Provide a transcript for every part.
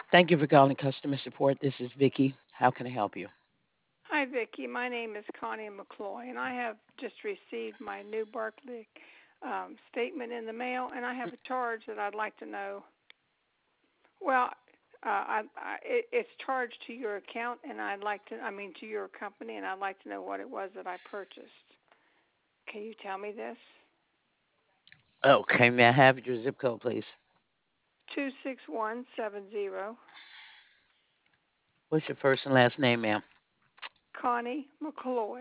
Thank you for calling customer support. This is Vicky. How can I help you? Hi, Vicki. My name is Connie McCloy, and I have just received my new Barclay statement in the mail, and I have a charge that I'd like to know. Well, it's charged to your account, and to your company, and I'd like to know what it was that I purchased. Can you tell me this? Okay, may I have your zip code, please? 26170, What's your first and last name, ma'am? Connie McCloy.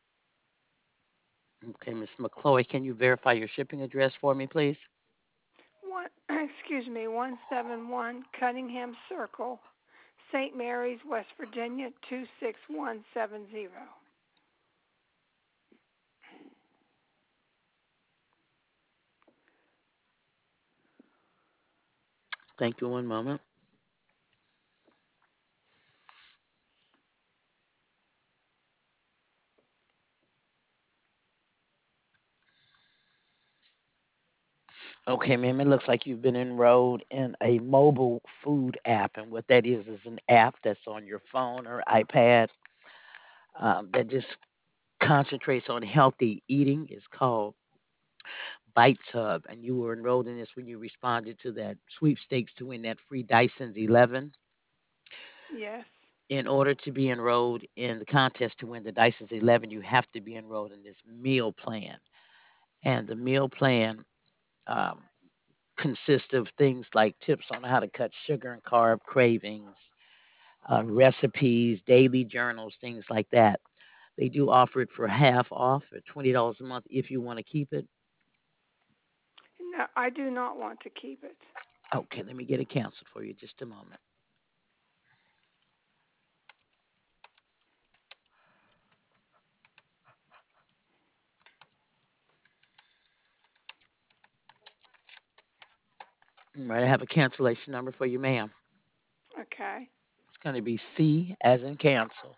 Okay, Miss McCloy, can you verify your shipping address for me, please? One, excuse me, 171 Cunningham Circle, St. Mary's, West Virginia, 26170. Thank you. One moment. Okay, ma'am, it looks like you've been enrolled in a mobile food app, and what that is an app that's on your phone or iPad that just concentrates on healthy eating. It's called Bites Hub, and you were enrolled in this when you responded to that sweepstakes to win that free Dyson's 11. Yes. In order to be enrolled in the contest to win the Dyson's 11, you have to be enrolled in this meal plan. And the meal plan um, consists of things like tips on how to cut sugar and carb cravings, recipes, daily journals, things like that. They do offer it for half off at $20 a month if you want to keep it. No, I do not want to keep it. Okay, let me get it canceled for you just a moment. All right, I have a cancellation number for you, ma'am. Okay. It's going to be C as in cancel,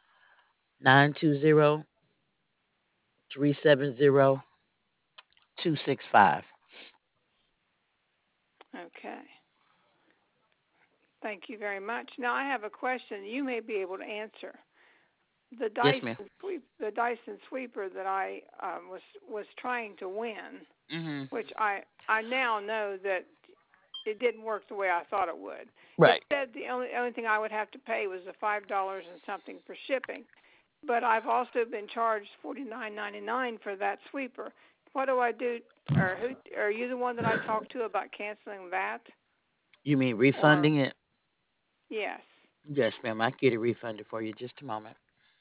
920-370-265. Okay. Thank you very much. Now I have a question you may be able to answer. The Yes, ma'am. Dyson sweeper that I was trying to win, Hmm. which I now know that it didn't work the way I thought it would. It Right. said the only thing I would have to pay was the $5 and something for shipping, but I've also been charged $49.99 for that sweeper. What do I do? Or who are you the one that I talked to about canceling that? You mean Or refunding it? yes. Yes, ma'am. I can get it refunded for you. Just a moment.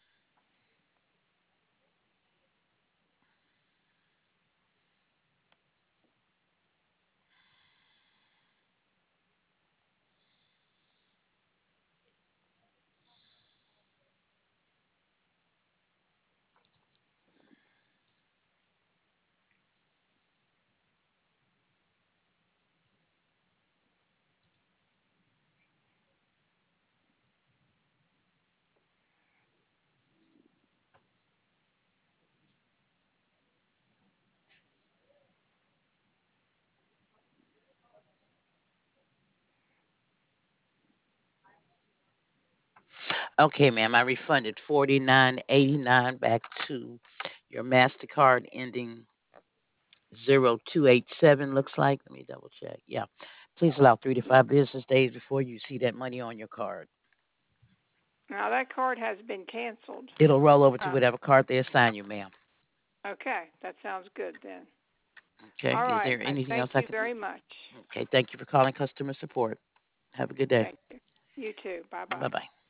Okay, ma'am. I refunded 49.89 back to your Mastercard ending 0287. Looks like. Let me double check. Yeah. Please allow 3 to 5 business days before you see that money on your card. Now that card has been canceled. It'll roll over to Uh, whatever card they assign you, ma'am. okay, that sounds good then. Okay. All Is right. there I anything thank else I you can? very much. Okay. Thank you for calling customer support. Have a good day. Thank you. You too. Bye Bye bye. bye.